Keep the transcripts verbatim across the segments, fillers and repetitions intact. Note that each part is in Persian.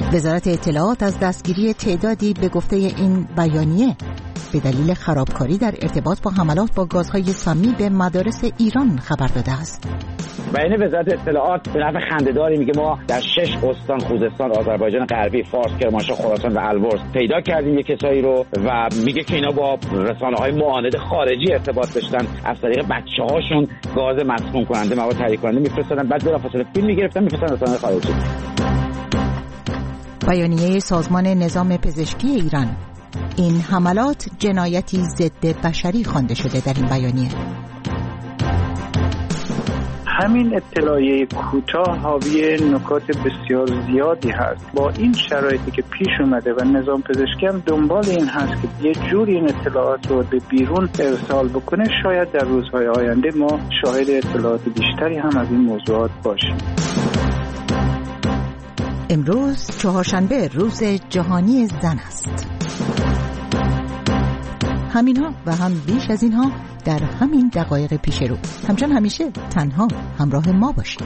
وزارت اطلاعات از دستگیری تعدادی به گفته این بیانیه به دلیل خرابکاری در ارتباط با حملات با گازهای سمی به مدارس ایران خبر داده است. بیانیه وزارت اطلاعات به نحو خنده‌داری میگه ما در شش استان خوزستان، آذربایجان غربی، فارس، کرمانشاه، خراسان و البرز پیدا کردیم یک کسایی رو و میگه که اینا با رسانه‌های معاند خارجی ارتباط داشتن، از طریق بچه‌هاشون گاز مسموم کننده، مواد تهیه کننده میفرستادن، بعد بلافاصله فیلم میگرفتن میفرستادن رسانه‌های خارجی. بیانیه سازمان نظام پزشکی ایران: این حملات جنایتی ضد بشری خوانده شده در این بیانیه. همین اطلاعیه کوتاه حاوی نکات بسیار زیادی هست. با این شرایطی که پیش اومده و نظام پزشکی هم دنبال این هست که یه جوری این اطلاعات رو به بیرون ارسال بکنه، شاید در روزهای آینده ما شاهد اطلاعات بیشتری هم از این موضوعات باشیم. امروز چهارشنبه روز جهانی زن است. همینها و هم بیش از اینها در همین دقایق پیش رو. همچنان همیشه تنها همراه ما باشید.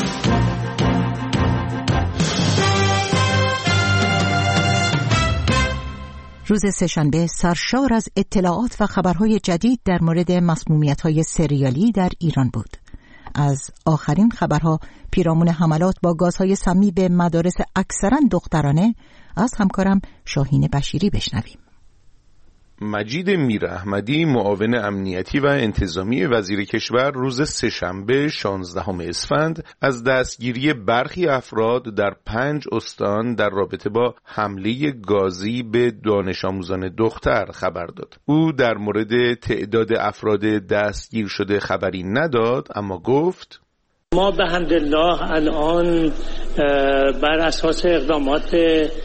روز سه‌شنبه سرشار از اطلاعات و خبرهای جدید در مورد مسمومیت‌های سریالی در ایران بود. از آخرین خبرها پیرامون حملات با گازهای سمی به مدارس اکثراً دخترانه از همکارم شاهین بشیری بشنویم. مجید میراحمدی، معاون امنیتی و انتظامی وزیر کشور، روز سه‌شنبه شانزدهم اسفند از دستگیری برخی افراد در پنج استان در رابطه با حمله گازی به دانش آموزان دختر خبر داد. او در مورد تعداد افراد دستگیر شده خبری نداد، اما گفت ما به حمدالله الان بر اساس اقدامات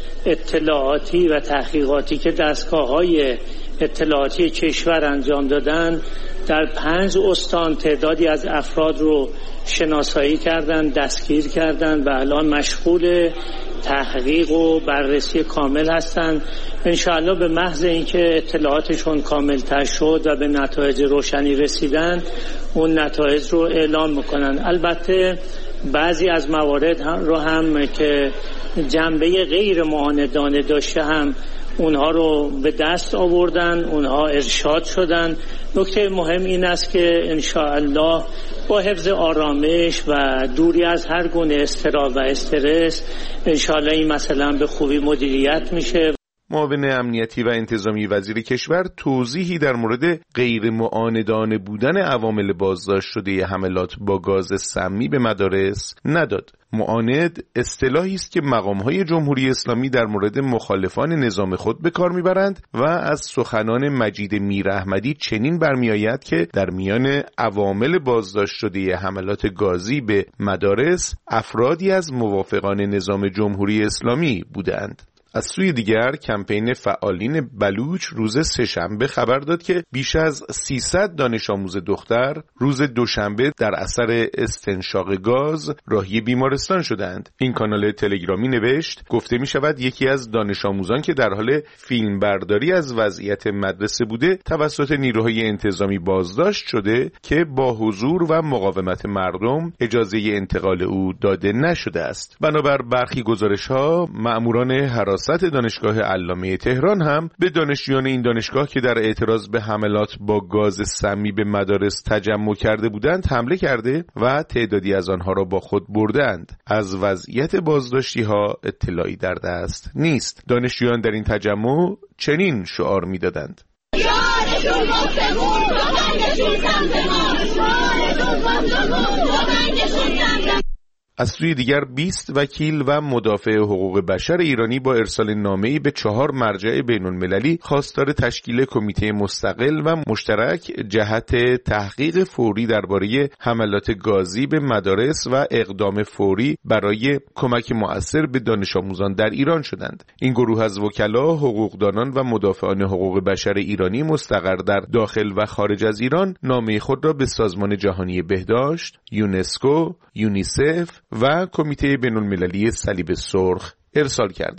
اطلاعاتی و تحقیقاتی که دستگاه‌های اطلاعاتی کشور انجام دادن، در پنج استان تعدادی از افراد رو شناسایی کردن، دستگیر کردن و الان مشغول تحقیق و بررسی کامل هستن. انشاءالله به محض اینکه اطلاعاتشون کامل‌تر شد و به نتایج روشنی رسیدن، اون نتایج رو اعلام میکنن. البته بعضی از موارد رو هم که جنبه غیر معاندانه داشته هم اونها رو به دست آوردن، اونها ارشاد شدن. نکته مهم این است که انشاءالله با حفظ آرامش و دوری از هر گونه اضطراب و استرس انشاءالله این مسئله به خوبی مدیریت میشه. معاون امنیتی و انتظامی وزیر کشور توضیحی در مورد غیر معاندانه بودن عوامل بازداشت شده حملات با گاز سمی به مدارس نداد. معاند اصطلاحی است که مقام‌های جمهوری اسلامی در مورد مخالفان نظام خود به کار می‌برند و از سخنان مجید میراحمدی چنین برمی‌آید که در میان عوامل بازداشت شده حملات گازی به مدارس افرادی از موافقان نظام جمهوری اسلامی بودند. از سوی دیگر کمپین فعالین بلوچ روز سه‌شنبه خبر داد که بیش از سیصد دانش آموز دختر روز دوشنبه در اثر استنشاق گاز راهی بیمارستان شدند. این کانال تلگرامی نوشت گفته می شود یکی از دانش آموزان که در حال فیلم برداری از وضعیت مدرسه بوده توسط نیروهای انتظامی بازداشت شده که با حضور و مقاومت مردم اجازه انتقال او داده نشده است. بنابر برخی گزارش‌ها مأموران حراست دانشگاه علامه تهران هم به دانشجویان این دانشگاه که در اعتراض به حملات با گاز سمی به مدارس تجمع کرده بودند حمله کرده و تعدادی از آنها را با خود بردند. از وضعیت بازداشتی ها اطلاعی در دست نیست. دانشجویان در این تجمع چنین شعار می‌دادند: یارشون مفتمون بابنگشون سمت ما، یارشون مفتمون بابنگشون سمت ما. از سوی دیگر بیست وکیل و مدافع حقوق بشر ایرانی با ارسال نامه‌ای به چهار مرجع بین‌المللی خواستار تشکیل کمیته مستقل و مشترک جهت تحقیق فوری درباره حملات گازی به مدارس و اقدام فوری برای کمک مؤثر به دانش آموزان در ایران شدند. این گروه از وکلا، حقوقدانان و مدافعان حقوق بشر ایرانی مستقر در داخل و خارج از ایران نامه خود را به سازمان جهانی بهداشت، یونسکو، یونیسف و کمیته بین‌المللی صلیب سرخ ارسال کردند.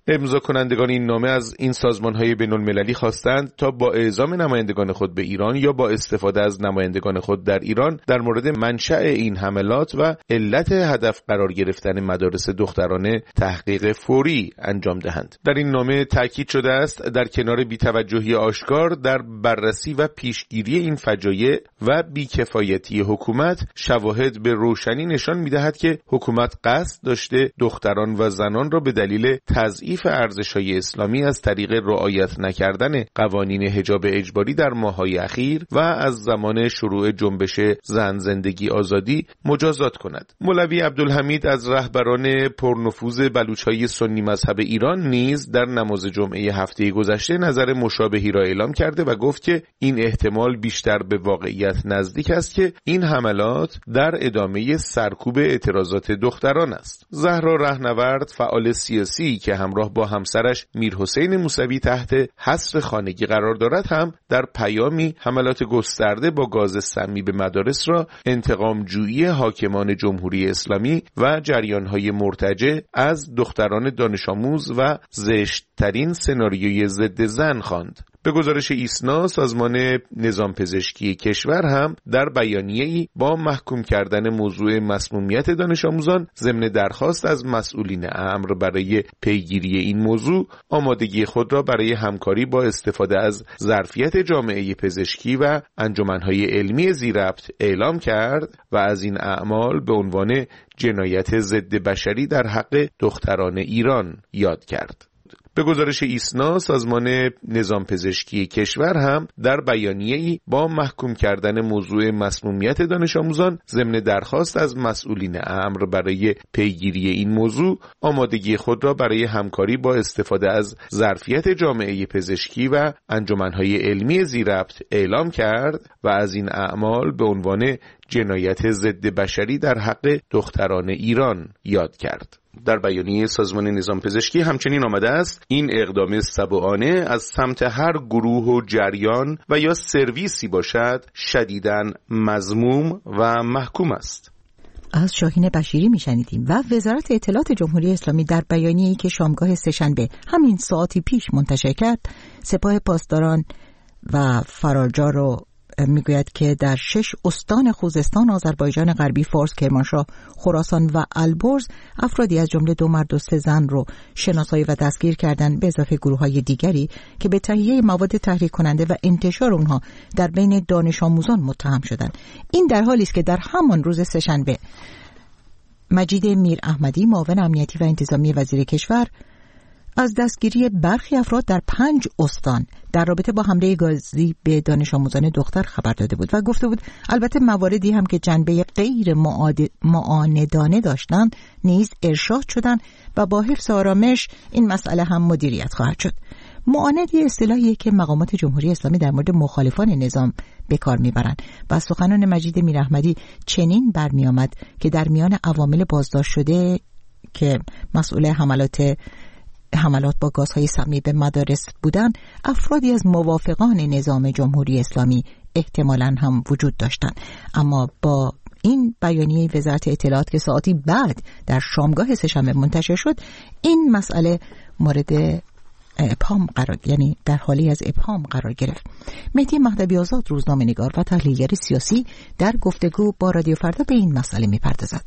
امضا کنندگان این نامه از این سازمان‌های بین‌المللی خواستند تا با اعزام نمایندگان خود به ایران یا با استفاده از نمایندگان خود در ایران در مورد منشأ این حملات و علت هدف قرار گرفتن مدارس دخترانه تحقیق فوری انجام دهند. در این نامه تاکید شده است در کنار بی‌توجهی آشکار در بررسی و پیشگیری این فجایع و بی‌کفایتی حکومت، شواهد به روشنی نشان می‌دهد که حکومت قصد داشته دختران و زنان را به دلیل تضعیف ارزش‌های اسلامی از طریق رعایت نکردن قوانین حجاب اجباری در ماه‌های اخیر و از زمان شروع جنبش زن زندگی آزادی مجازات کند. مولوی عبدالحمید از رهبران پرنفوذ بلوچ‌های سنی مذهب ایران نیز در نماز جمعه هفته گذشته نظر مشابهی را اعلام کرده و گفت که این احتمال بیشتر به واقعیت نزدیک است که این حملات در ادامه سرکوب اعتراضات دختران است. زهرا رهنورد، فعال سیاسی که همراه با همسرش میرحسین موسوی تحت حصر خانگی قرار دارد، هم در پیامی حملات گسترده با گاز سمی به مدارس را انتقام جویی حاکمان جمهوری اسلامی و جریان‌های مرتجع از دختران دانش آموز و زشت‌ترین سناریوی ضد زن خواند. به گزارش ایسنا، سازمان نظام پزشکی کشور هم در بیانیه‌ای با محکوم کردن موضوع مسمومیت دانش آموزان ضمن درخواست از مسئولین امر برای پیگیری این موضوع، آمادگی خود را برای همکاری با استفاده از ظرفیت جامعه پزشکی و انجمن‌های علمی ذی‌ربط اعلام کرد و از این اعمال به عنوان جنایت ضد بشری در حق دختران ایران یاد کرد. به گزارش ایسنا، سازمان نظام پزشکی کشور هم در بیانیه‌ای با محکوم کردن موضوع مسمومیت دانش آموزان ضمن درخواست از مسئولین امر برای پیگیری این موضوع، آمادگی خود را برای همکاری با استفاده از ظرفیت جامعه پزشکی و انجمن‌های علمی ذی‌ربط اعلام کرد و از این اعمال به عنوان جنایت ضد بشری در حق دختران ایران یاد کرد. در بیانیه سازمان نظام پزشکی همچنین آمده است این اقدام سبوعانه از سمت هر گروه و جریان و یا سرویسی باشد شدیداً مذموم و محکوم است. از شاهین بشیری میشنیدیم. و وزارت اطلاعات جمهوری اسلامی در بیانیه‌ای که شامگاه سه‌شنبه همین ساعتی پیش منتشر کرد، سپاه پاسداران و فرارجار رو میگوید که در شش استان خوزستان، آذربایجان غربی، فارس، کرمانشاه، خراسان و البرز افرادی از جمله دو مرد و سه زن رو شناسایی و دستگیر کردند، به اضافه گروه‌های دیگری که به تهیه مواد تحریک کننده و انتشار اونها در بین دانش آموزان متهم شدند. این در حالی است که در همان روز سه‌شنبه مجید میر احمدی، معاون امنیتی و انتظامی وزیر کشور، از دستگیری برخی افراد در پنج استان در رابطه با حمله گازی به دانش آموزان دختر خبر داده بود و گفته بود البته مواردی هم که جنبه غیر معاندانه داشتند نیز ارشاد شدند و با حفظ آرامش این مسئله هم مدیریت خواهد شد. معاندی اصطلاحیه که مقامات جمهوری اسلامی در مورد مخالفان نظام به کار میبرند و سخنان مجید میر احمدی چنین برمی آمد که در میان عوامل بازداشت شده که مسئول حملات حملات با گازهای سمی به مدارس بودند، افرادی از موافقان نظام جمهوری اسلامی احتمالاً هم وجود داشتند. اما با این بیانیه وزارت اطلاعات که ساعتی بعد در شامگاه سه‌شنبه منتشر شد، این مسئله مورد ابهام قرار یعنی در حالی از ابهام قرار گرفت. مهدی مهدوی آزاد، روزنامه‌نگار و تحلیلگر سیاسی، در گفتگو با رادیو فردا به این مسئله می‌پردازد.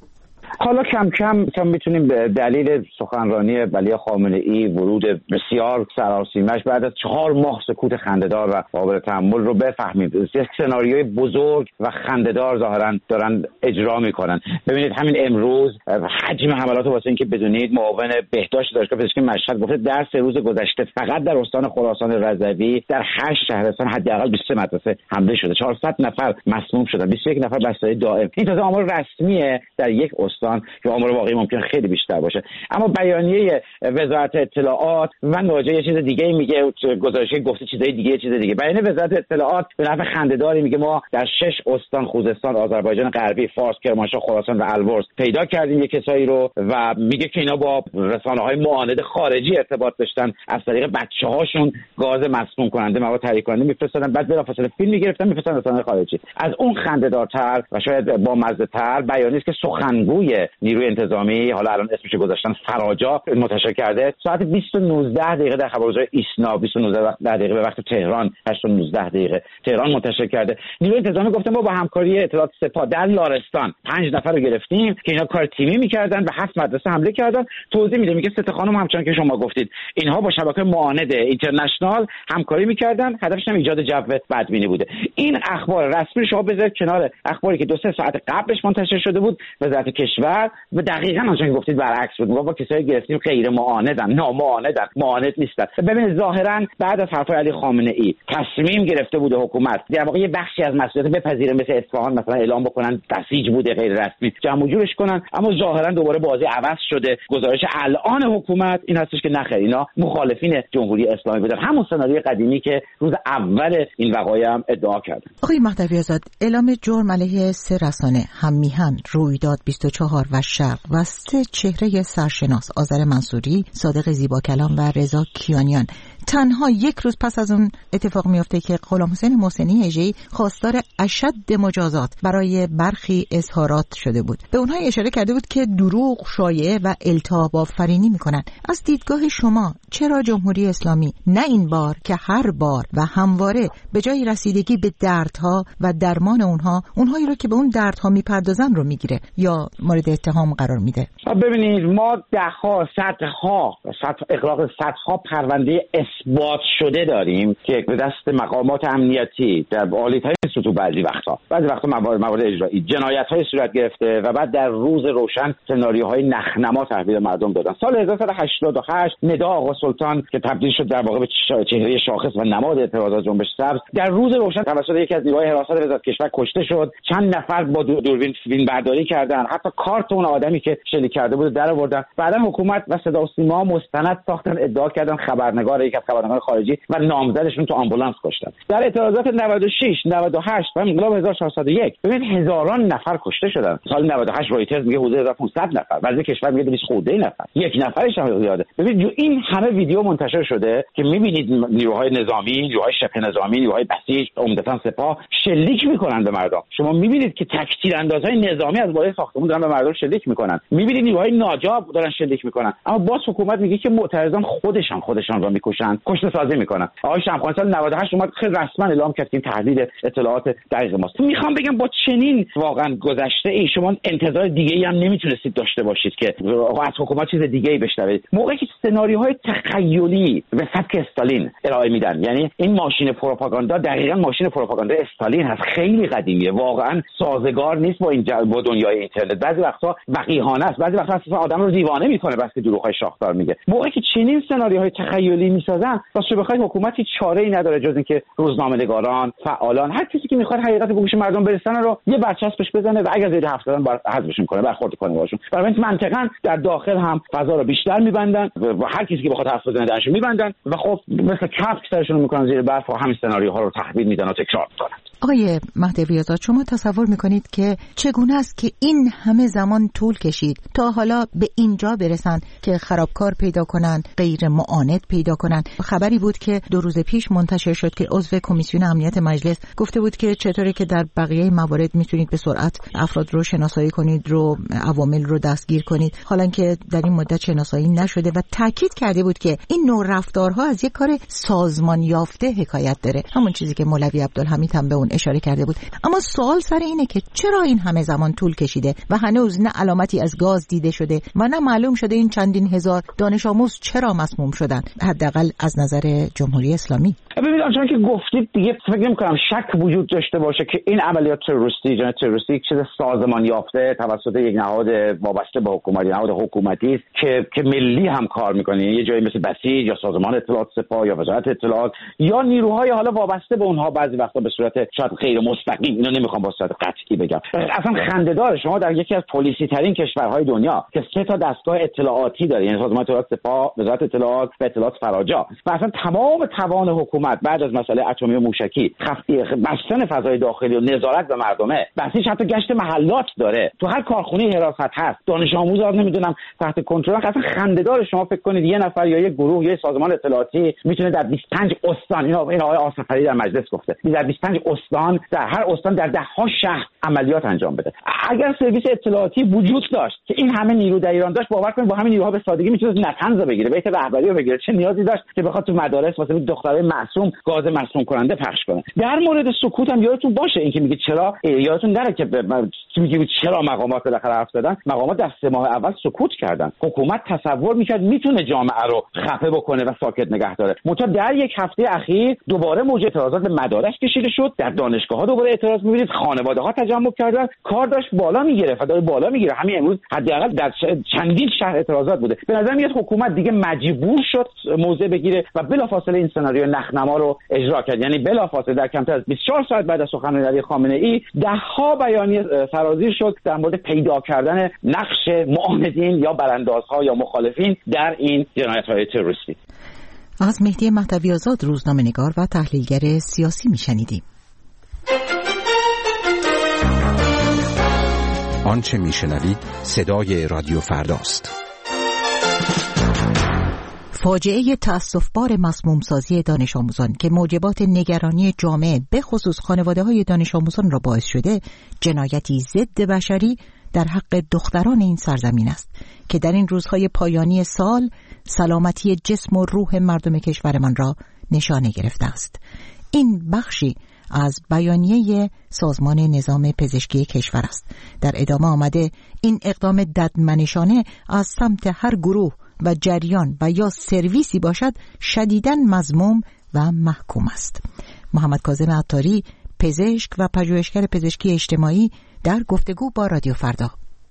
حالا کم کم مثلا میتونیم به دلیل سخنرانی ولی خامنه‌ای، ورود بسیار سراسیمش بعد از چهار ماه سکوت خنده‌دار و قابل تحمل رو بفهمیم. یک سناریوی بزرگ و خنده‌دار ظاهرا دارن اجرا میکنن. ببینید همین امروز حجم حملات واسه اینکه بدونید، معاون بهداشت دانشگاه پزشکی مشهد گفته در سه روز گذشته فقط در استان خراسان رضوی در هشت شهرستان حداقل بیست و سه مدرسه حمله شده، چهارصد نفر مسموم شدن، بیست و یک نفر بستری دائم. این تازه آمار رسمیه در یک استان که آمار واقعی ممکن خیلی بیشتر باشه. اما بیانیه وزارت اطلاعات و ناجا یه چیز دیگه میگه، گزارشی گفته چیزای دیگه یه چیز دیگه. بیانیه وزارت اطلاعات به نحو خنده‌داری میگه ما در شش استان خوزستان، آذربایجان غربی، فارس، کرمانشاه، خراسان و البرز پیدا کردیم یک کسایی رو و میگه که اینا با رسانه‌های معاند خارجی ارتباط داشتن، از طریق بچه‌هاشون گاز مسموم کننده، مواد تحریک کننده میفرستادن، بعد بلافاصله فیلم میگرفتن میفرستادن رسانه‌های خارجی. از اون خنده‌دارتر و شاید با مزه‌تر بیانیه که سخنگوی روزنامه نیروی انتظامی، حالا الان اسمش گذاشتن فراجا، منتشر کرده. ساعت بیست و نوزده دقیقه در خبرگزاری ایسنا، بیست و نوزده دقیقه به وقت تهران، هشت و نوزده دقیقه تهران منتشر کرده. نیروی انتظامی گفته ما با همکاری اطلاعات سپاه در لارستان پنج نفر رو گرفتیم که اینا کار تیمی می‌کردن و هفت مدرسه حمله کردن. توضیح میده، میگه ست خانم همچنان که شما گفتید اینها با شبکه معاند اینترنشنال همکاری می‌کردن، هدفش هم ایجاد جو بدبینی بوده. این اخبار رسمی شما بذارید کنار اخباری که دو سه ساعت قبلش منتشر شده بود وزارت کشور و دقیقاً آنچه که گفتید برعکس بود. ما با کسایی گرفتیم غیر معاندن، نامعاندن، معاند نیستن. ببینید ظاهراً بعد از حرفای علی خامنه‌ای تصمیم گرفته بوده حکومت در واقع یه بخشی از مسئولیت بپذیره، مثل اصفهان مثلا اعلام بکنن بسیج بوده غیر رسمی، جمع و جورش کنن، اما ظاهراً دوباره بازی عوض شده. گزارش الان حکومت این هستش که نخیر، اینا مخالفین جمهوری اسلامی بودن، همون سناریوی قدیمی که روز اول این وقایع هم ادعا کردن. آقای مهدوی آزاد، اعلام جرم علیه سه رسانه، هم میهن، رویداد بیست و چهار و شرق و سه چهره سرشناس، آذر منصوری، صادق زیباکلام و رضا کیانیان، تنها یک روز پس از اون اتفاق میفته که غلام حسین محسنی هژه‌ای خواستار اشد مجازات برای برخی اظهارات شده بود. به اونها اشاره کرده بود که دروغ، شایعه و التهاب آفرینی میکنن. از دیدگاه شما چرا جمهوری اسلامی نه این بار که هر بار و همواره به جای رسیدگی به دردها و درمان اونها، اونهایی رو که به اون دردها میپردازن رو میگیره یا مورد اتهام قرار میده؟ ببینید ما دهها، صدها، صد اغراق صدها پرونده اثبات شده داریم که به دست مقامات امنیتی در عالی‌ترین سطوح بعضی وقتا بعضی وقتا موارد موارد اجرایی جنایت‌های صورت گرفته و بعد در روز روشن سناریوهای نخنما تحویل مردم دادن. سال هزار و سیصد و هشتاد و هشت ندا آقا سلطان که تبدیل شد در واقع به چهره شاخص و نماد اعتراضات جنبش سبز، در روز روشن توسط یکی از نیروهای حراست وزارت کشور کشته شد. چند نفر با دوربین فیلم برداری کردن، حتی کارت اون آدمی که شلیک کرده بود در آوردن. بعداً حکومت و صدا و سیما مستند ساختن، ادعا کردن خبرنگار یک از خبرنگاران خارجی و نامزدشون تو آمبولانس کشتن. در اعتراضات نود و شش، نود و هشت و انقلاب هزار و چهارصد و یک ببینید هزاران نفر کشته شدن. سال نود و هشت رویترز میگه حدود هزار و پانصد نفر، وزیر کشور میگه دویست خورده نفر، یک نفرش هم زیاده. ببینید این همه ویدیو منتشر شده که میبینید نیروهای نظامی، نیروهای شبه نظامی، نیروهای بسیج، عمدتاً سپاه شلیک میکنن به مردم. شما میبینید که تکتیر اندازهای نظامی از بالای ساختمون دارن به مردم شلیک میکنن. میبینید نیروهای ناجا دارن شلیک میکنن، اما باز حکومت میگه که معترضان خودشان خودشان را میکشن، کشته سازی میکنن. آقای شمخانی سال نود و هشت اومد خیلی رسما اعلام کرد که تحلیل اطلاعات دقیق ماست. میخوام بگم با چنین واقعا گذشته ای شما انتظار دیگه‌ای هم نمیتونستید داشته باشید که از حکومت چیز دیگه‌ای بشنوید. موقعی که سناریوهای تخیلی به سبک استالین ارائه میدن، یعنی این ماشین پروپاگاندا دقیقاً ماشین پروپاگاندا استالین هست، خیلی قدیمیه، واقعا سازگار نیست با این با دنیای اینترنت. بعضی وقتا وقیحانه است، بعضی وقتا اصلا آدم رو دیوانه میکنه بس که دروغ‌های شاخدار میگه. موقعی که چنین سناریوهای تخیلی میسازن، واسه بخواید حکومتی چاره‌ای نداره جز اینکه روزنامه‌نگاران، فعالان، هر کسی که میخواد حقیقت به گوش مردم برسونه رو یه برچسبش بزنه و اگر زیر حرف زدن بر حذفش میکنه، برخورد کنه باشون. برای این منطقاً در داخل هم فضا رو بیشتر میبندن و هر کسی که بخواد حرف بزنه درش میبندن و خب مثل کپک سرشون میکنن زیر برف و همین سناریوها رو تحویل میدن و تکرار میکنن. آقای مهدوی آزاد، شما تصور میکنید که چگونه است که این همه زمان طول کشید تا حالا به اینجا برسن که خرابکار پیدا کنن، غیر معاند پیدا کنن؟ خبری بود که دو روز پیش منتشر شد که عضو کمیسیون امنیت مجلس گفته بود که چطوره که در بقیه موارد میتونید به سرعت افراد رو شناسایی کنید، رو عوامل رو دستگیر کنید، حالا که در این مدت شناسایی نشده و تاکید کرده بود که این نوع رفتارها از یک کار سازمان یافته حکایت داره، همون چیزی که مولوی عبدالحمید هم به اون اشاره کرده بود. اما سوال سر اینه که چرا این همه زمان طول کشیده و هنوز نه علامتی از گاز دیده شده و نه معلوم شده این چندین هزار دانش آموز چرا مسموم شدن، حداقل از نظر جمهوری اسلامی؟ ببینید آنچه که گفتید دیگه فکر نمی‌کنم شک وجود داشته باشه که این عملیات تروریستی، جنایت تروریستی یک چیز سازمان یافته توسط یک نهاد وابسته به حکومت، نهاد حکومتی است که که ملی هم کار می‌کنه، یه جایی مثل بسیج یا سازمان اطلاعات سپاه یا وزارت اطلاعات یا نیروهای حالا وابسته به اونها بعضی وقتا به صورت شاید غیر مستقیم، اینو نمیخوام با صورت قطعی بگم. اصلا خنده‌دار شما در یکی از پلیسی ترین کشورهای دنیا که سه تا دستگاه اطلاعاتی داره، یعنی سازمان اطلاعات سپاه، وزارت اطلاعات و اطلاعات فراجا، و اصلا تمام توان حکومت بعد از مسئله اتمی و موشکی خفی بستن فضای داخلی و نظارت به مردمه، بسیج حتی گشت محلات داره، تو هر کارخونه حراست هست، دانش آموز ها نمیدونم تحت کنترل. اصلا خنده‌دار شما فکر کنید یه نفر یا یه گروه یا سازمان اطلاعاتی میتونه در بیست و پنج استان، اینا این آقای آصفری در مجلس گفته، در بیست و پنج استان در هر استان در ده ها شهر عملیات انجام بده. اگر سرویس اطلاعاتی وجود داشت که این همه نیرو در ایران داشت، باور کنید با همین نیروها به سادگی میتونه نتنز بگیره، بیت رهبری رو بگیره. چه نیازی داشت که بخواد تو مدارس واسه دخترای معصوم گاز مسموم کننده پخش کنه؟ در مورد سکوت هم یادتون باشه اینکه میگه چرا، یادتون نره که میگه چرا مقامات بالاخره حرف زدن. مقامات در سه ماه اول سکوت کردن. حکومت تصور میکرد میتونه جامعه رو خفه بکنه و ساکت نگه داره. منتها در یک هفته اخیر دوباره موج اعتراضات به مدارس کشیده شد، در دانشگاه‌ها دوباره اعتراض می‌بینید، خانواده‌ها تجمع کردن، کار داشت بالا میگرفت و داره بالا میگیره. همین امروز حداقل در چندین شهر اعتراضات بوده. به نظر میاد حکومت دیگه مجبور شد موضع بگیره و بلافاصله این سناریو نخنما رو اجرا کرد. یعنی بلافاصله در کمتر از بیست و چهار ساعت بعد از سخنرانی علی خامنه‌ای ده‌ها بیانیه سرازیر شد در مورد پیدا کردن نقش معاندین یا براندازها یا مخالفین در این جنایت‌های تروریستی. از مهدی مهدوی آزاد، روزنامه‌نگار و تحلیلگر سیاسی میشنیدیم. آنچه میشنوید صدای رادیو فرداست. فاجعه تأسف‌بار مسمومسازی دانش آموزان که موجبات نگرانی جامعه به خصوص خانواده‌های دانش آموزان را باعث شده، جنایتی ضد بشری در حق دختران این سرزمین است که در این روزهای پایانی سال سلامتی جسم و روح مردم کشورمان را نشانه گرفته است. این بخشی از بیانیه سازمان نظام پزشکی کشور است. در ادامه آمده این اقدام ددمنشانه از سمت هر گروه و جریان و یا سرویسی باشد شدیداً مذموم و محکوم است. محمد کاظم عطاری، پزشک و پژوهشگر پزشکی اجتماعی، در گفتگو با رادیو فردا.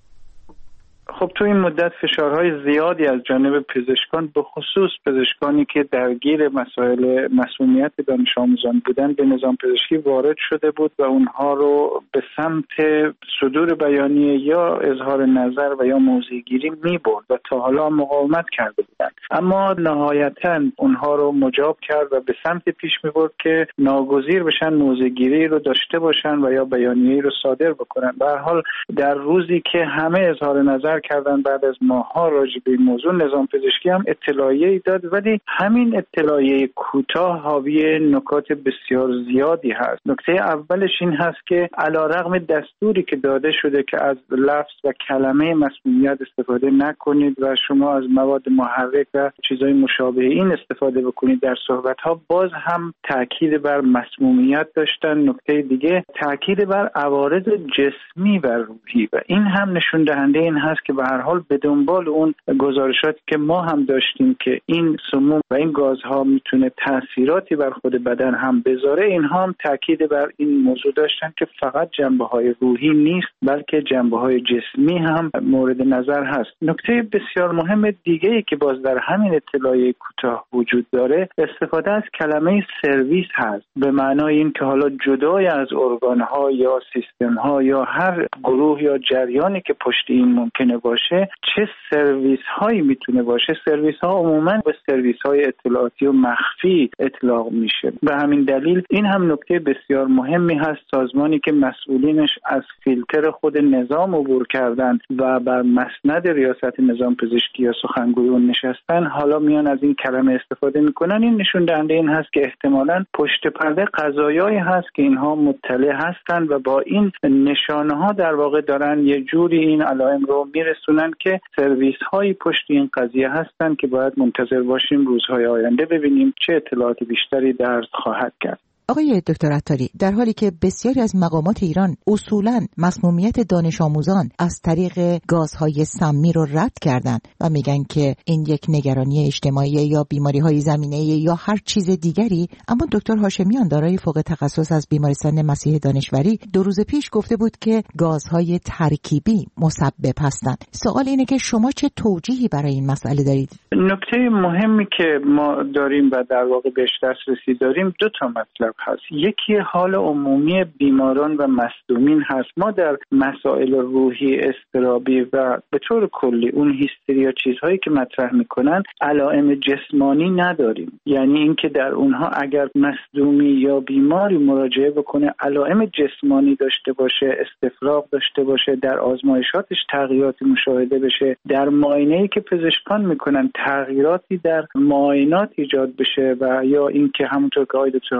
خب تو این مدت فشارهای زیادی از جانب پزشکان، به خصوص پزشکانی که درگیر مسائل مسمومیت دانش آموزان بودن، به نظام پزشکی وارد شده بود و اونها رو به سمت صدور بیانیه یا اظهار نظر و یا موضع‌گیری می‌برد و تا حالا مقاومت کرده بودن، اما نهایتاً اونها رو مجاب کرد و به سمت پیش می‌برد که ناگزیر بشن موضع‌گیری رو داشته باشن و یا بیانیه‌ای رو صادر بکنن. به هر حال در روزی که همه اظهار نظر کردن بعد از ماها راجع به این موضوع، نظام پزشکی هم اطلاعیه‌ای داد، ولی همین اطلاعیه کوتاه حاوی نکات بسیار زیادی هست. نکته اولش این هست که علیرغم دستوری که داده شده که از لفظ و کلمه مسمومیت استفاده نکنید و شما از مواد محرک و چیزهای مشابه این استفاده بکنید در صحبت‌ها، باز هم تاکید بر مسمومیت داشتن. نکته دیگه تاکید بر عوارض جسمی و روحی و این هم نشون دهنده این هست که به هر حال به دنبال اون گزارشاتی که ما هم داشتیم که این سموم و این گازها میتونه تاثیراتی بر خود بدن هم بذاره، اینها هم تاکید بر این موضوع داشتن که فقط جنبه‌های روحی نیست بلکه جنبه‌های جسمی هم مورد نظر هست. نکته بسیار مهم دیگه‌ای که باز در همین اطلاعیه کوتاه وجود داره، استفاده از کلمه سرویس هست، به معنای این که حالا جدای از ارگان‌ها یا سیستم‌ها یا هر گروه یا جریانی که پشت این ممکنه باشه، چه سرویس هایی میتونه باشه. سرویس ها عموما به سرویس های اطلاعاتی و مخفی اطلاق میشه. به همین دلیل این هم نکته بسیار مهمی هست. سازمانی که مسئولینش از فیلتر خود نظام عبور کردن و بر مسند ریاست نظام پزشکی یا سخنگوی اون نشستن، حالا میان از این کلمه استفاده میکنن. این نشون دهنده این هست که احتمالاً پشت پرده قضایایی هست که اینها مطلع هستن و با این نشانه ها در واقع دارن یه جوری این علائم رو میرسونن که سرویس هایی پشت این قضیه هستن که باید منتظر باشیم روزهای آینده ببینیم چه اطلاعات بیشتری درز خواهد کرد. آقای دکتر عطاری، در حالی که بسیاری از مقامات ایران اصولاً مسمومیت دانش آموزان از طریق گازهای سمی رو رد کردن و میگن که این یک نگرانی اجتماعی یا بیماری‌های زمینه‌ای یا هر چیز دیگری، اما دکتر هاشمیان دارای فوق تخصص از بیمارستان مسیح دانشوری دو روز پیش گفته بود که گازهای ترکیبی مسبب هستند. سوال اینه که شما چه توجیهی برای این مسئله دارید؟ نکته مهمی که ما داریم و در واقع بهش دسترسی داریم دو تا مطلب هست. یکی حال عمومی بیماران و مصدومین هست. ما در مسائل روحی، اضطرابی و به طور کلی اون هیستریا چیزهایی که مطرح میکنن علائم جسمانی نداریم. یعنی اینکه در اونها اگر مصدومی یا بیماری مراجعه بکنه علائم جسمانی داشته باشه، استفراغ داشته باشه، در آزمایشاتش تغییراتی مشاهده بشه، در معاینه‌ای که پزشکان میکنن تغییراتی در معاینات ایجاد بشه و یا اینکه همونطور که آقای دکتر هاشمیان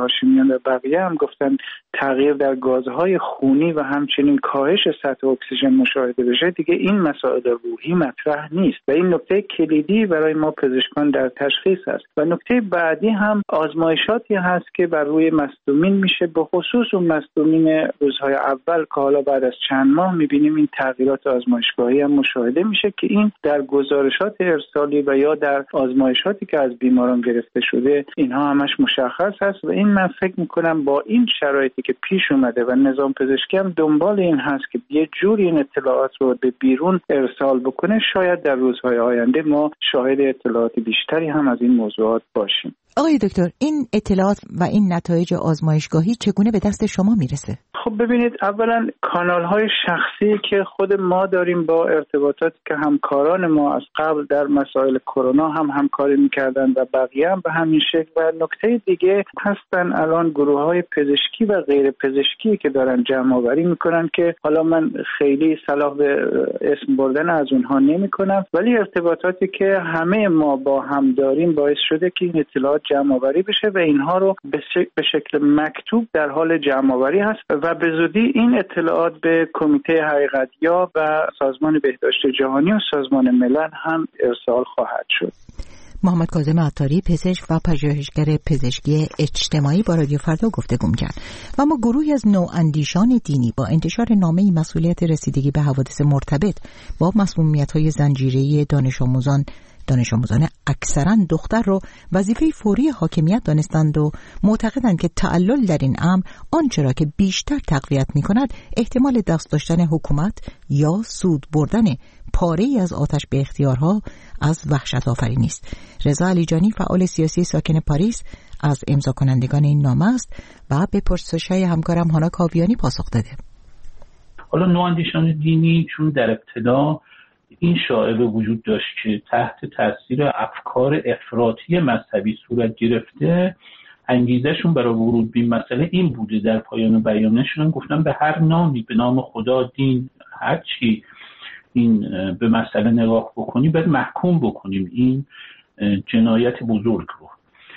کردن و بقیه هم گفتن تغییر در گازهای خونی و همچنین کاهش سطح اکسیژن مشاهده بشه، دیگه این مسائل روحی مطرح نیست و این نکته کلیدی برای ما پزشکان در تشخیص است. و نکته بعدی هم آزمایشاتی هست که بر روی مصدومین میشه، به خصوص اون مصدومین روزهای اول که حالا بعد از چند ماه میبینیم این تغییرات آزمایشگاهی هم مشاهده میشه که این در گزارشات ارسالی و یا در آزمایشاتی که از بیماران گرفته شده اینها همش مشخص هست. و این من فکر میکنم با این شرایطی که پیش اومده و نظام پزشکی هم دنبال این هست که یه جوری این اطلاعات رو به بیرون ارسال بکنه، شاید در روزهای آینده ما شاهد اطلاعات بیشتری هم از این موضوعات باشیم. آقای دکتر، این اطلاعات و این نتایج آزمایشگاهی چگونه به دست شما میرسه؟ خب ببینید، اولا کانال‌های شخصی که خود ما داریم با ارتباطاتی که همکاران ما از قبل در مسائل کرونا هم همکاری می‌کردن و بقیه هم به همین شکل. و نکته دیگه هستن الان گروه‌های پزشکی و غیر پزشکی که دارن جمع‌آوری می‌کنن که حالا من خیلی صلاح به اسم بردن از اونها نمی‌کنم، ولی ارتباطاتی که همه ما با هم داریم باعث شده که این اطلاعات جمع‌آوری بشه و اینها رو به شکل مکتوب در حال جمع‌آوری هست و به زودی این اطلاعات به کمیته حقیقت‌یاب و سازمان بهداشت جهانی و سازمان ملل هم ارسال خواهد شد. محمد کاظم عطاری، پزشک و پژوهشگر پزشکی اجتماعی با رادیو فردا گفتگو کرد. و ما گروهی از نواندیشان دینی با انتشار نامه مسئولیت رسیدگی به حوادث مرتبط با مسمومیت‌های زنجیره‌ای دانش آموزان دانش آموزان اکثرا دختر رو وظیفه فوری حاکمیت دانستند و معتقدند که تعلل در این امر آنچه را که بیشتر تقویت می کند احتمال دست داشتن حکومت یا سود بردن پاره‌ای از آتش به اختیارها از وحشت آفرینی است. رضا علیجانی، فعال سیاسی ساکن پاریس، از امضا کنندگان این نامه است و به پرسش‌های همکارم هانا کاویانی پاسخ داده. حالا نواندیشان دینی چون در ابتدا این شایعه وجود داشت که تحت تاثیر افکار افراطی مذهبی صورت گرفته، انگیزشون برای ورود به این مسئله این بوده. در پایان بیانشون گفتن به هر نامی، به نام خدا، دین، هر چی این به مسئله نگاه بکنی باید محکوم بکنیم این جنایت بزرگ رو.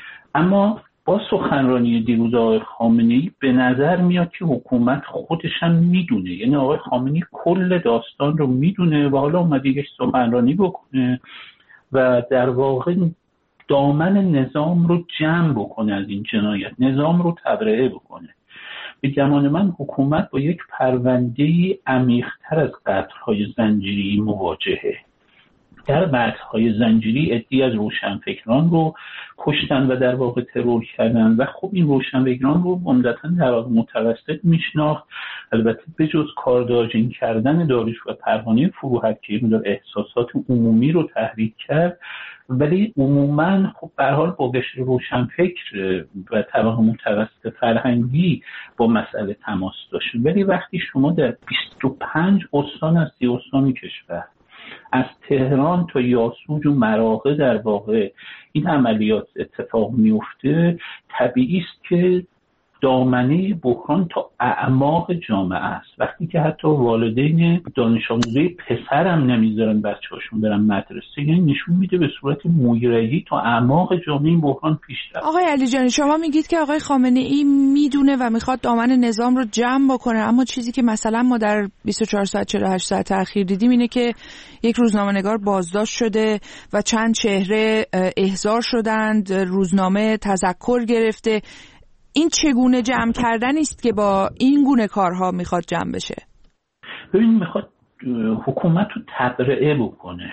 اما با سخنرانی دیروز آقای خامنه‌ای به نظر میاد که حکومت خودش هم میدونه، یعنی آقای خامنه‌ای کل داستان رو میدونه و حالا اومده یک سخنرانی بکنه و در واقع دامن نظام رو جمع بکنه، از این جنایت نظام رو تبرئه بکنه. به گمان من حکومت با یک پرونده‌ای عمیق‌تر از قتل‌های زنجیری مواجهه. در قتل‌های زنجیری عده‌ای از روشنفکران رو کشتن و در واقع ترور کردن و خب این روشنفکران رو عمدتاً در واقع متوسط میشناخت. البته به جز کارداژین کردن داریوش و پروانه فروهد که این احساسات عمومی رو تحریک کرد، ولی عموماً خب به هر حال با قشر روشنفکر و طبقه متوسط فرهنگی با مسئله تماس داشت. ولی وقتی شما در بیست و پنج استان از سی استان کشور، از تهران تا یاسوج و مراغه در واقع این عملیات اتفاق میفته، طبیعی است که دامنه بحران تا اعماق جامعه است. وقتی که حتی والدین دانش آموزه پسر هم نمیذارن بچه‌هاشون برن مدرسه، یعنی نشون میده به صورت مویرگی تا اعماق جامعه این بحران پیش رفته. آقای علیجانی، شما میگید که آقای خامنه‌ای میدونه و میخواد دامن نظام رو جمع بکنه، اما چیزی که مثلا ما در بیست و چهار ساعت چهل و هشت ساعت اخیر دیدیم اینه که یک روزنامه‌نگار بازداشت شده و چند چهره احضار شدند، روزنامه تذکر گرفته. این چگونه جمع کردنی است که با این گونه کارها میخواد جمع بشه؟ ببین، میخواد حکومت رو تبرئه بکنه،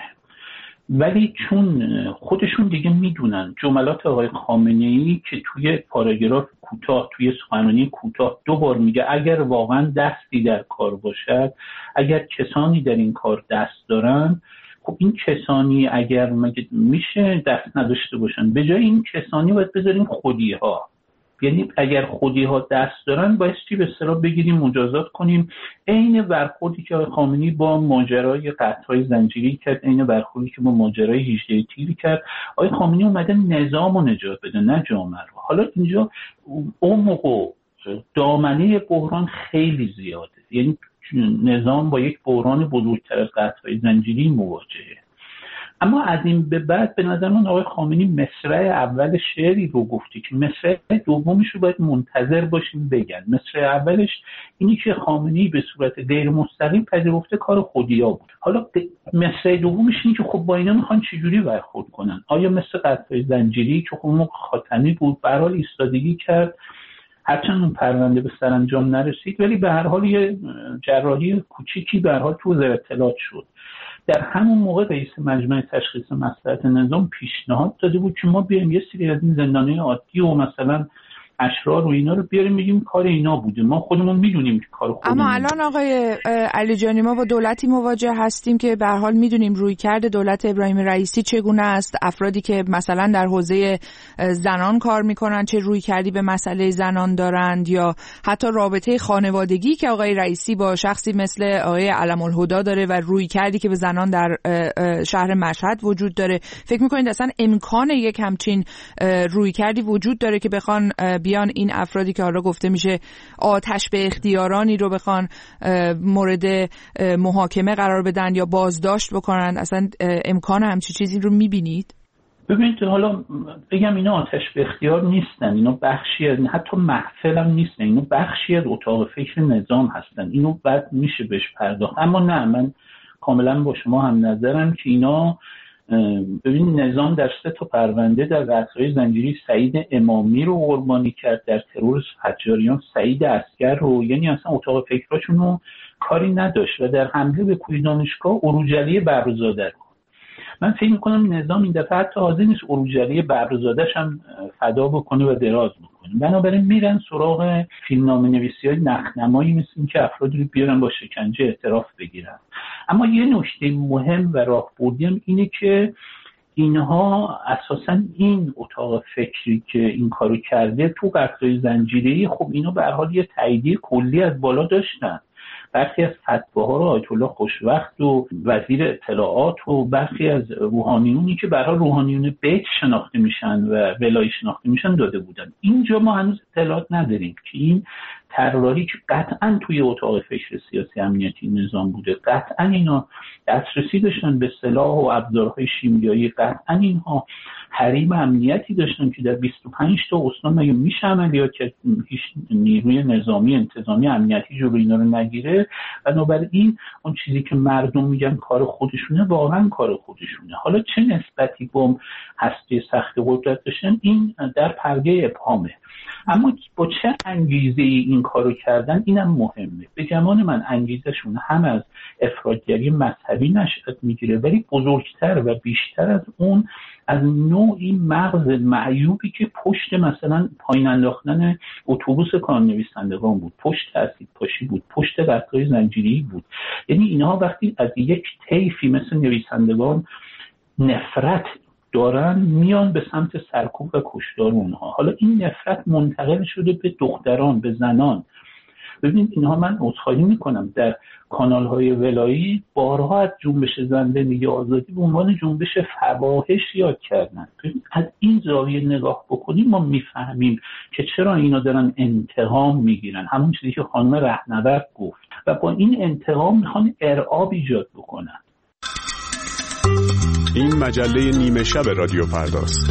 ولی چون خودشون دیگه میدونن جملات آقای خامنه‌ای که توی پاراگراف کوتاه، توی سخنرانی کوتاه دو بار میگه اگر واقعا دستی در کار باشد، اگر کسانی در این کار دست دارن، خب این کسانی اگر مگه میشه دست نداشته باشن؟ به جای این کسانی باید بذاریم خودی ها. یعنی اگر خودی ها دست دارن باید چی به اصطلاح بگیریم مجازات کنیم. عین برخوردی که آقای خامنه‌ای با ماجرای قطع‌های زنجیری کرد، عین برخوردی که با ماجرای هجده تیر کرد. آقای خامنه‌ای اومده نظام رو نجات بده، نه جامعه رو. حالا اینجا عمق و دامنه بحران خیلی زیاده، یعنی نظام با یک بحران بزرگتر از قطع‌های زنجیری مواجهه اما از این به بعد به نظر من آقای خامنه‌ای مصرع اول شعری رو گفتی که مصرع دومش رو باید منتظر باشیم بگن. مصرع اولش اینی که خامنه‌ای به صورت غیر مستقیم پذیرفته کار خودیا بود. حالا مصرع دومش اینی که خب با اینا میخوان چجوری برخورد کنن؟ آیا مثل قطعه زنجیری که خب موقع خاتمی بود به هر حال ایستادگی کرد، هرچند اون پرونده به سرانجام نرسید ولی به هر حال یه جراحی کوچیکی به هر حال تو وزارت اطلاعات شد. در همون موقع رئیس مجمع تشخیص مصلحت نظام پیشنهاد داده بود که ما بیایم یه سری از این زندانیان عادی و مثلا اشرار و اینا رو بیاریم بگیم کار اینا بوده، ما خودمون میدونیم که کار خودمون. اما الان آقای علی جانی ما با دولتی مواجه هستیم که به هر حال میدونیم رویکرد دولت ابراهیم رئیسی چگونه است، افرادی که مثلا در حوزه زنان کار میکنن چه رویکردی به مسئله زنان دارند، یا حتی رابطه خانوادگی که آقای رئیسی با شخصی مثل آقای علم الهدی داره و رویکردی که به زنان در شهر مشهد وجود داره. فکر میکنید اصلا امکان یک همچین رویکردی وجود داره که بخوان بیان این افرادی که حالا گفته میشه آتش به اختیارانی رو بخوان مورد محاکمه قرار بدن یا بازداشت بکنن؟ اصلا امکان همچی چیزی رو میبینید؟ ببینید حالا بگم اینا آتش به اختیار نیستن، اینا بخشی از حتی محفل هم نیستن، اینا بخشی از اتاق فکر نظام هستن، اینو بعد میشه بهش پرداخت. اما نه، من کاملا با شما هم نظرم که اینا ببین نظام در سه تا پرونده در قتل‌های زنجیری سعید امامی رو قربانی کرد، در ترور حجاریان سعید عسکر رو، یعنی اصلا اتاق فکراشون رو کاری نداشت، و در حمله به کوی دانشگاه عروجلی بهروزاده رو. من فکر میکنم نظام این دفعه حتی حاضر نیست عروجلی بهروزاده‌ش هم فدا بکنه و دراز بکنه، بنابراین میرن سراغ فیلمنامه نویسی های نخنمایی مثل این که افرادی رو بیارن با شکنجه اعتراف بگیرن. اما یه نکته مهم و راهبردی هم اینه که اینها اساساً این اتاق فکری که این کارو کرده تو قتل‌های زنجیری، خب اینا به هر حال یه تاییدیه کلی از بالا داشتن. برخی از فتواها رو آیت الله خوشوقت و وزیر اطلاعات و برخی از روحانیونی که برای روحانیون بیت شناخته میشن و ولایی شناخته میشن داده بودن. اینجا ما هنوز اطلاعات نداریم که این طراحی که قطعاً توی اتاق فکر سیاسی امنیتی نظام بوده، قطعاً اینا دسترسی داشتن به سلاح و ابزارهای شیمیایی، قطعاً اینها حریم امنیتی داشتن که در بیست و پنج تا استان مگه میشه عملیات که هیچ نیروی نظامی انتظامی امنیتی جلوی اینا رو نگیره. بنابراین اون چیزی که مردم میگن کار خودشونه واقعا کار خودشونه. حالا چه نسبتی با هسته سخت قدرت داشتن این در پرده ابهامه، اما با چه انگیزه ای این کارو کردن اینم مهمه. به گمان من انگیزشون هم از افراطگری مذهبی نشأت میگیره، ولی بزرگتر و بیشتر از اون از نوعی مغز معیوبی که پشت مثلا پایین انداختن اتوبوس کارنویسندگان بود، پشت اسید پاشی بود، پشت قتل‌های زنجیری بود. یعنی اینها وقتی از یک طیفی مثل نویسندگان نفرت دارن میان به سمت سرکوب و کشتار اونها. حالا این نفرت منتقل شده به دختران، به زنان. ببینید اینها، من عذرخواهی میکنم، در کانال‌های ولایی بارها از جنبش زن زندگی آزادی به عنوان جنبش فواحش یاد کردن. از این زاویه نگاه بکنیم ما میفهمیم که چرا اینا دارن انتقام میگیرن، همون چیزی که خانم رهنورد گفت، و با این انتقام میخوان ارعاب ایجاد بکنن. این مجله نیمه شب رادیو فرداست.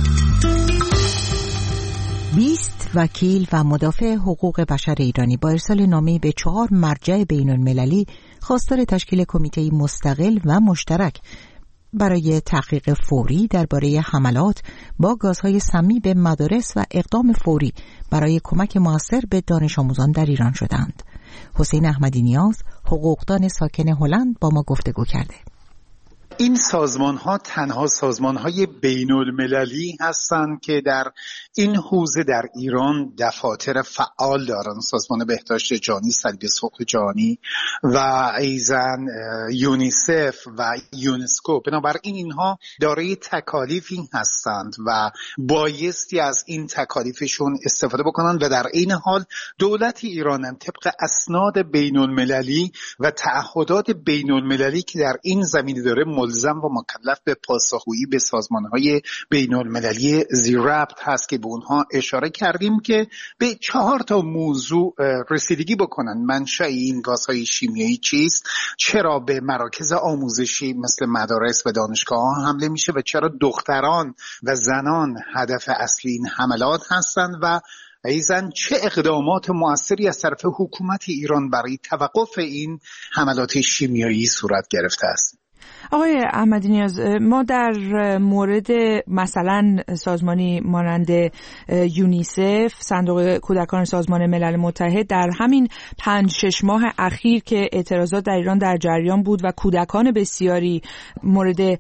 بیست وکیل و مدافع حقوق بشر ایرانی با ارسال نامه‌ای به چهار مرجع بین المللی خواستار تشکیل کمیته مستقل و مشترک برای تحقیق فوری درباره حملات با گازهای سمی به مدارس و اقدام فوری برای کمک موثر به دانش آموزان در ایران شدند. حسین احمدی نیاز، حقوقدان ساکن هلند، با ما گفتگو کرده. این سازمان ها تنها سازمان های بین المللی هستند که در این حوزه در ایران دفاتر فعال دارند. سازمان بهداشت جهانی، صلیب سرخ جهانی و ایزن یونیسف و یونسکو. بنابراین اینها دارای تکالیفی هستند و بایستی از این تکالیفشون استفاده بکنند و در این حال دولت ایران هم طبق اسناد بین المللی و تعهدات بین المللی که در این زمینه داره ملزم و مکلف به پاسخگویی به سازمان‌های بین‌المللی زیرربط هست که به اونها اشاره کردیم که به چهار تا موضوع رسیدگی بکنن. منشأ این گازهای شیمیایی چیست؟ چرا به مراکز آموزشی مثل مدارس و دانشگاه‌ها حمله میشه و چرا دختران و زنان هدف اصلی این حملات هستند و ایزن چه اقدامات مؤثری از طرف حکومت ایران برای توقف این حملات شیمیایی صورت گرفته است؟ آقای احمدی نیاز، ما در مورد مثلا سازمانی مانند یونیسف، صندوق کودکان سازمان ملل متحد، در همین پنج شش ماه اخیر که اعتراضات در ایران در جریان بود و کودکان بسیاری مورد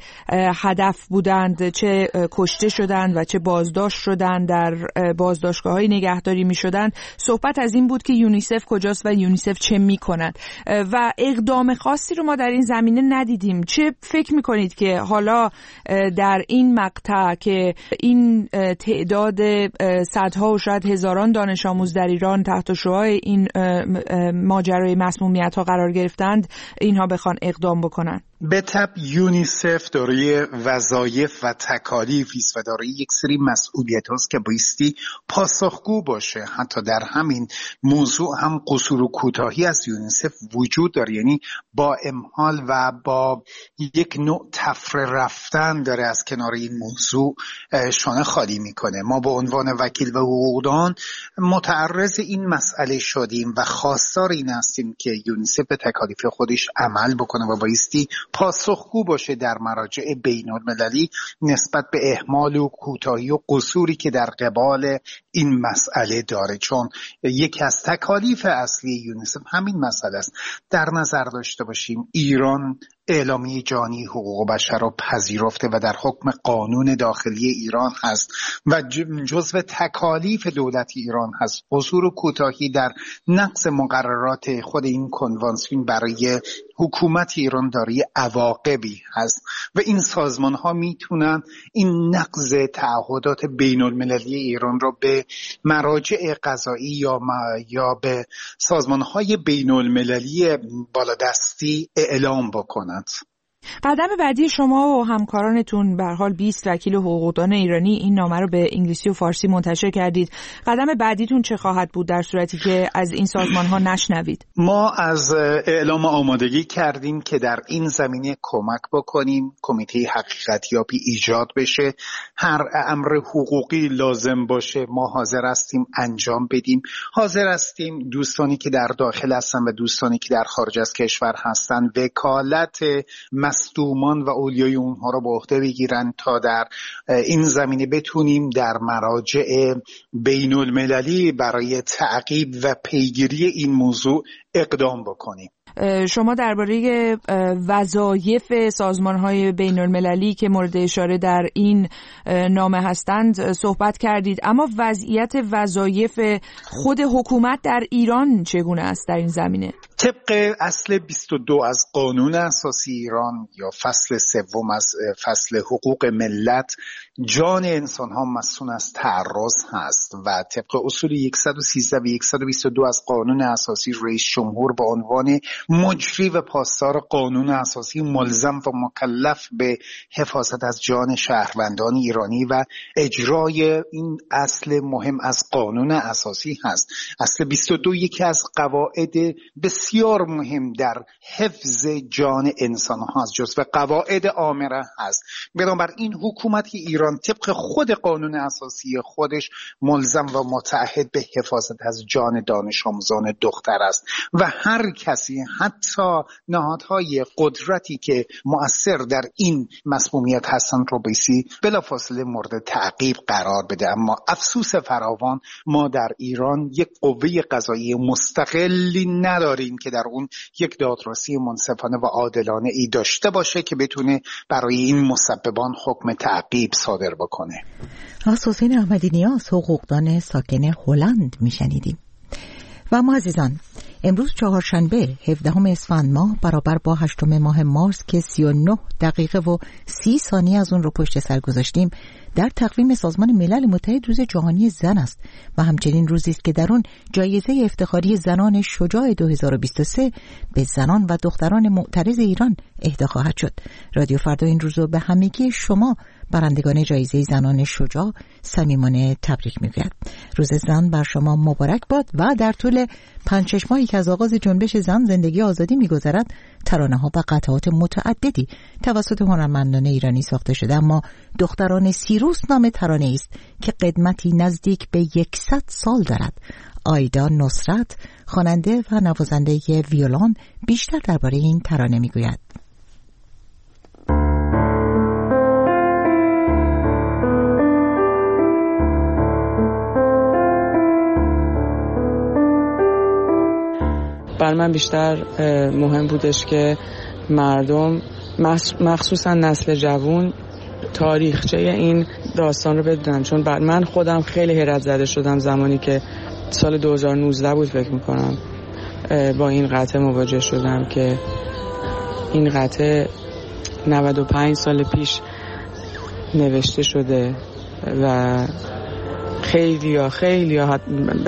هدف بودند، چه کشته شدند و چه بازداشت شدند، در بازداشتگاه‌های نگهداری می‌شدند، صحبت از این بود که یونیسف کجاست و یونیسف چه می‌کند و اقدام خاصی رو ما در این زمینه ندیدیم. چه فکر میکنید که حالا در این مقطع که این تعداد صدها و شاید هزاران دانش آموز در ایران تحت شعاع این ماجرای مسمومیت ها قرار گرفتند، اینها بخوان اقدام بکنن؟ به طب یونیسف دارای وظایف و تکالیفی است و دارای یک سری مسئولیت هاست که بایستی پاسخگو باشه. حتی در همین موضوع هم قصور و کوتاهی از یونیسف وجود داره، یعنی با امهال و با یک نوع تفره رفتن داره از کنار این موضوع شانه خالی میکنه. ما به عنوان وکیل و حقوقدان متعرض این مسئله شدیم و خواستار این هستیم که یونیسف به تکالیف خودش عمل بکنه و بایستی پاسخگو باشه در مراجع بین‌المللی نسبت به اهمال و کوتاهی و قصوری که در قبال این مسئله داره، چون یکی از تکالیف اصلی یونیسف همین مسئله است. در نظر داشته باشیم ایران اعلامیه جهانی حقوق بشر را پذیرفته و در حکم قانون داخلی ایران هست و جزو تکالیف دولت ایران هست قصور و کوتاهی در نقض مقررات خود این کنوانسیون برای حکومت ایران داری عواقبی هست و این سازمان ها میتونن این نقض تعهدات بین المللی ایران را به مراجع قضایی یا یا به سازمان های بین المللی بالادستی اعلام بکنند. قدم بعدی شما و همکارانتون، به هر حال بیست وکیل حقوقدان ایرانی این نامه رو به انگلیسی و فارسی منتشر کردید. قدم بعدیتون چه خواهد بود در صورتی که از این سازمان ها نشنوید؟ ما از اعلام آمادگی کردیم که در این زمینه کمک بکنیم، کمیته حقیقتیابی ایجاد بشه، هر امر حقوقی لازم باشه ما حاضر هستیم انجام بدیم. حاضر هستیم دوستانی که در داخل هستن و دوستانی که در خارج از کشور هستن وکالت مصدومان و اولیای اونها رو به عهده بگیرن تا در این زمینه بتونیم در مراجع بین المللی برای تعقیب و پیگیری این موضوع اقدام بکنیم. شما درباره وظایف سازمان‌های بین‌المللی که مورد اشاره در این نامه هستند صحبت کردید، اما وضعیت وظایف خود حکومت در ایران چگونه است در این زمینه؟ طبق اصل بیست و دو از قانون اساسی ایران یا فصل سوم از فصل حقوق ملت، جان انسان‌ها مسئول از تعرض هست و طبق اصول صد و سیزده و صد و بیست و دو از قانون اساسی رئیس جمهور به عنوان مجری و پاسدار قانون اساسی ملزم و مکلف به حفاظت از جان شهروندان ایرانی و اجرای این اصل مهم از قانون اساسی هست. اصل بیست و دو یکی از قواعد بسیار مهم در حفظ جان انسان ها هست، جزو قواعد آمره هست. بنابراین حکومت ایران طبق خود قانون اساسی خودش ملزم و متعهد به حفاظت از جان دانش آموزان دختر است و هر کسی، حتی نهادهای قدرتی که مؤثر در این مسمومیت هستند رو بیسی بلافاصله مورد تعقیب قرار بده. اما افسوس فراوان ما در ایران یک قوه قضایی مستقلی نداریم که در اون یک دادرسی منصفانه و عادلانه ای داشته باشه که بتونه برای این مسببان حکم تعقیب صادر بکنه. آقای حسین احمدی نیاز، حقوقدان ساکن هلند میشنیدیم. و ما عزیزان، امروز چهارشنبه هفدهم اسفند ماه برابر با هشتم ماه مارس که سی و نه دقیقه و سی ثانیه از اون رو پشت سر گذاشتیم، در تقویم سازمان ملل متحد روز جهانی زن است و همچنین روزی است که در اون جایزه افتخاری زنان شجاع دو هزار و بیست و سه به زنان و دختران معترض ایران اهدا خواهد شد. رادیو فردا این روز رو به همگی شما برندگان جایزه زنان شجاع صمیمانه تبریک میگوید. روز زن بر شما مبارک باد و در طول پنج شش ماهی که از آغاز جنبش زن زندگی آزادی میگذرد، ترانه ها و قطعات متعددی توسط هنرمندان ایرانی ساخته شده، اما دختران سیروس نام ترانه است که قدمتی نزدیک به یکصد سال دارد. آیدا نصرت، خواننده و نوازنده ویولن، بیشتر درباره این ترانه میگوید. بر من بیشتر مهم بودش که مردم مخصوصا نسل جوان تاریخچه این داستان رو بدونن، چون بعد من خودم خیلی حیرت زده شدم زمانی که سال دو هزار و نوزده بود فکر میکنم با این قطعه مواجه شدم که این قطعه نود و پنج سال پیش نوشته شده و خیلی ها خیلی ها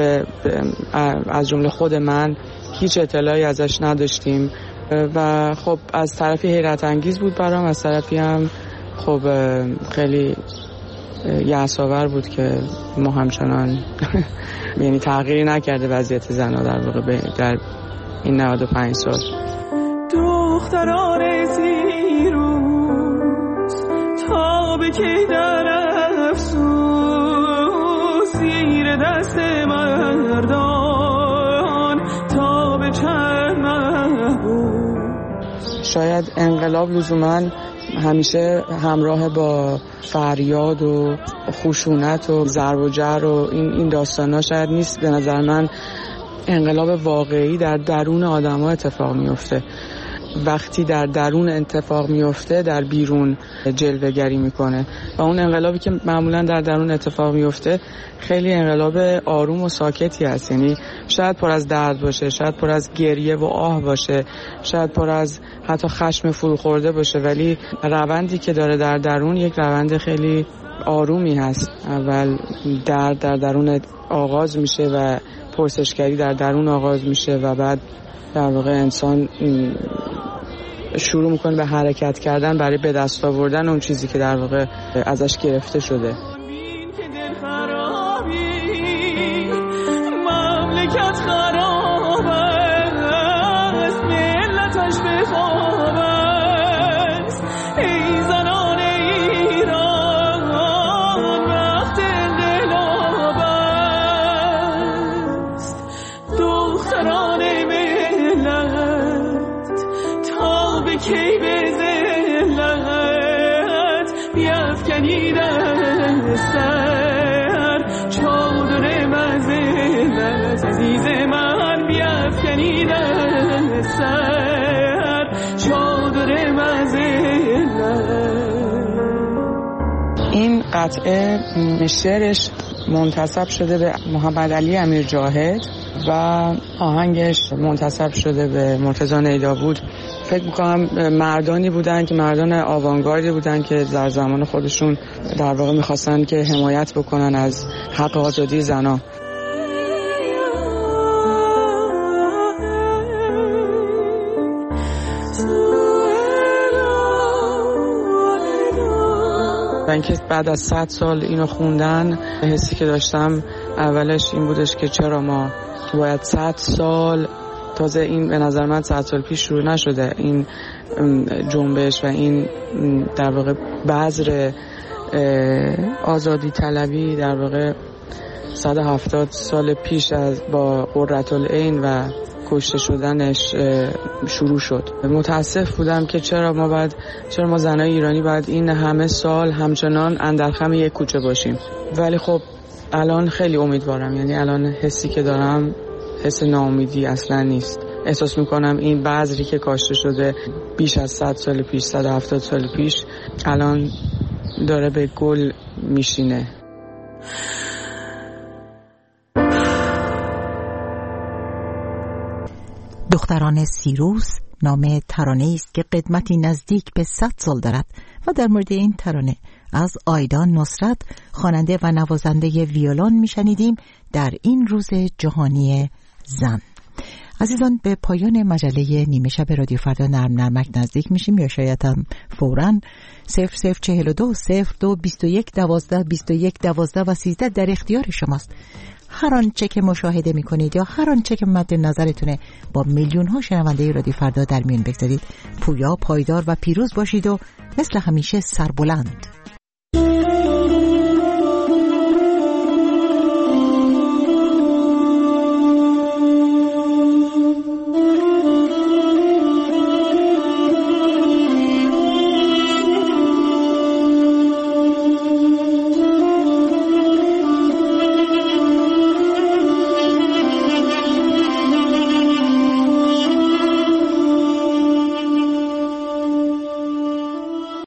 از جمله خود من هیچ اطلاعی ازش نداشتیم و خب از طرفی حیرت انگیز بود برام، از طرفی هم خب خیلی یأس‌آور بود که ما همچنان یعنی تغییری نکرده وضعیت زن‌ها در واقع در این نود و پنج سال. دختران سیروس تا به کی در افسوس زیر دست مردان تا به چند محبوس. شاید انقلاب لزوماً همیشه همراه با فریاد و خشونت و ضرب و جر و این این داستانا شاید نیست. به نظر من انقلاب واقعی در درون آدم‌ها اتفاق میفته. وقتی در درون اتفاق میفته در بیرون جلوه‌گری میکنه و اون انقلابی که معمولا در درون اتفاق میفته خیلی انقلاب آروم و ساکتی هست، یعنی شاید پر از درد باشه، شاید پر از گریه و آه باشه، شاید پر از حتی خشم فروخورده باشه، ولی روندی که داره در درون یک روند خیلی آرومی هست. اول درد در درون آغاز میشه و پرسشگری در درون آغاز میشه و بعد در واقع انسان شروع میکنه به حرکت کردن برای به دست آوردن اون چیزی که در واقع ازش گرفته شده. مملکت خراب است، ملتش به خواب است، ای زنان ایران وقت انقلاب است. دختران ملت تا به کی به ذلت بیفکنید از سر چادر مذلت، عزیز من بیفکنید از سر چادر مذلت. این قطعه شعرش منتسب شده به محمد علی امیرجاهد و آهنگش منتسب شده به مرتضی نیدابود. فکر میکنم مردانی بودن که مردان آوانگاردی بودن که در زمان خودشون در واقع میخواستن که حمایت بکنن از حق آزادی زنان. و اینکه بعد از صد سال اینو خوندن حسی که داشتم اولش این بودش که چرا ما باید صد سال، تازه این به نظر من صد سال پیش شروع نشده این جنبش و این در واقع بذر آزادی طلبی در واقع صد و هفتاد سال پیش از با قرةالعین و کشته شدنش شروع شد. متاسف بودم که چرا ما باید چرا ما زنای ایرانی باید این همه سال همچنان اندرخم یک کوچه باشیم. ولی خب الان خیلی امیدوارم، یعنی الان حسی که دارم حس ناامیدی اصلا نیست. احساس میکنم این بذری که کاشته شده بیش از صد سال پیش، صد و هفتاد سال پیش، الان داره به گل میشینه. دختران سیروس نام ترانه است که قدمتی نزدیک به صد سال دارد و در مورد این ترانه از آیدان نصرت خواننده و نوازنده ویولون میشنیدیم در این روز جهانی زن. عزیزان، به پایان مجله نیمه شب رادیو فردا نرم نرمک نزدیک میشیم، یا شاید هم فوراً. صفر صفر چهل و دو صفر دو بیست و یک دوازده بیست و یک دوازده و سیزده در اختیار شماست. هر آنچه که مشاهده میکنید یا هر آنچه که مد نظرتونه با میلیون ها شنونده رادیو فردا در میون بگذارید. پویا، پایدار و پیروز باشید و مثل همیشه سربلند.